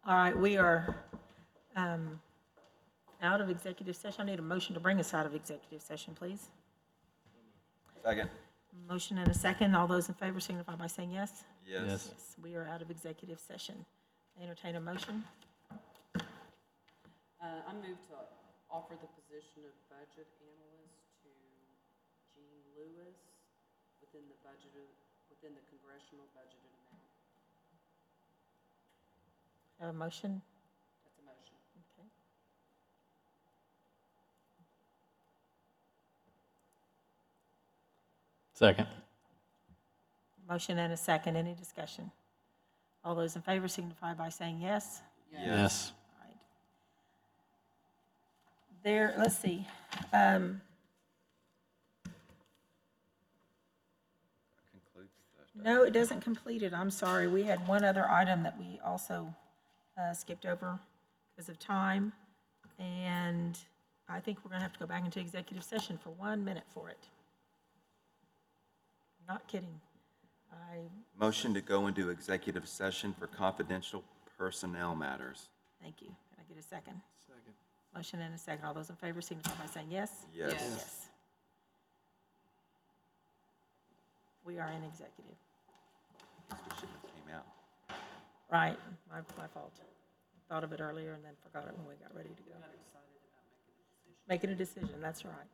All right, we are out of executive session. I need a motion to bring us out of executive session, please. Second. Motion and a second. All those in favor signify by saying yes. Yes. Yes, we are out of executive session. Entertain a motion. I move to offer the position of budget analyst to Jean Lewis within the congressional budgeted amount. Have a motion? That's a motion. Okay. Second. Motion and a second. Any discussion? All those in favor signify by saying yes. Yes. All right. There, let's see. Concludes the. No, it doesn't complete it. I'm sorry. We had one other item that we also skipped over because of time. And I think we're going to have to go back into executive session for 1 minute for it. Not kidding. Motion to go into executive session for confidential personnel matters. Thank you. Can I get a second? Second. Motion and a second. All those in favor signify by saying yes. Yes. Yes. We are in executive. Guess we should have came out. Right, my fault. Thought of it earlier and then forgot it when we got ready to go. Making a decision, that's right.